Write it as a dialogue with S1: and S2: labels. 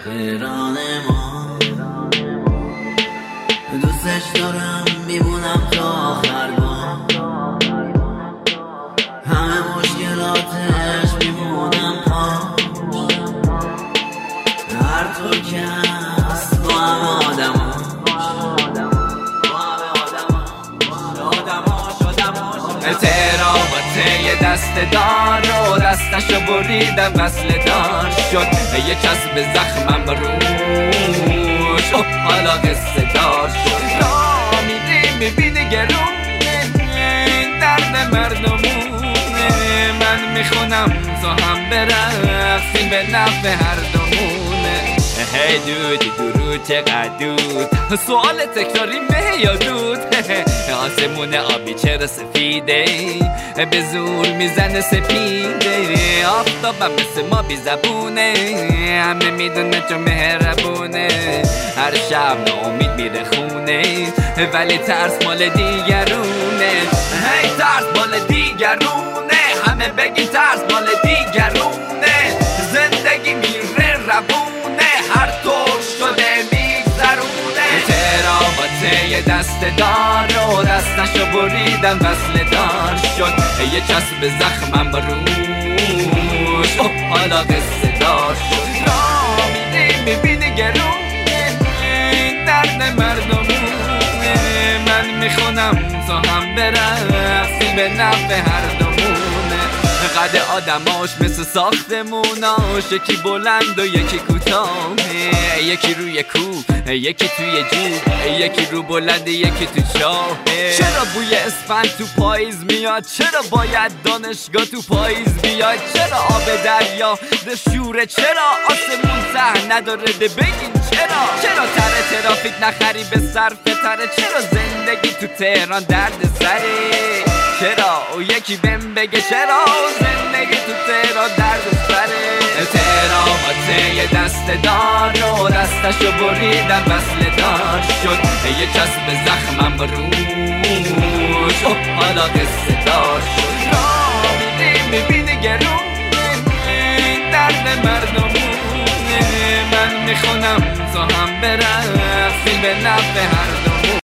S1: تهران ما دوستش دارم میبونم تا آخر با همه مشکلاتش میبونم هر طور که هست با همه آدم
S2: تهران یه دست دار و دستشو بریدم وصل دار شد یه کسب زخمم روش حالا قصه دار شد را میدی میبینی گرونه درد مردمونه من میخونم تو هم برقصیم به نفع هر دومونه هی دودی درود چقدر دود سوال تکراری مه یا دود آسمون آبی چرا سفیده به زور میزنه سپیده آفتابم مثل ما بی زبونه همه میدونه چون مهربونه هر شب ناامید میره خونه ولی ترس مال دیگرونه هی ترس مال دیگرونه همه بگی ترس مال دیگرونه زندگی میره روونه هر طور شده میگذرونه تهران یه دست دار و دستشو بریدم وصل دار شد یه چسب زخمم روش حالا قصه دار شد را میدی میبینی گرونه درد مردمونه من میخونم تو هم برقصی به نفع هر دومونه قد آدماش مثل ساختموناش یکی بلند و یکی کوتاه یکی روی کوه یکی توی جوب یکی رو بلند یکی تو چاه چرا بوی اسفند تو پاییز میاد چرا باید دانشگاه تو پاییز بیاد چرا آب دریا شوره چرا آسمون ته نداره بگین چرا تره ترافیک نخری به صرف تره چرا زندگی تو تهران درد سره چرا او یکی بهم بگه چرا زندگی تو تهران درد سره تهران یه دست دار و دستشو بریدم وصل دار شد یه چسب زخمم روش حالا قصه دار شد را میدی میبینی گرونه درد مردمونه من میخونم تو هم برقصیم به نفع هر دومونه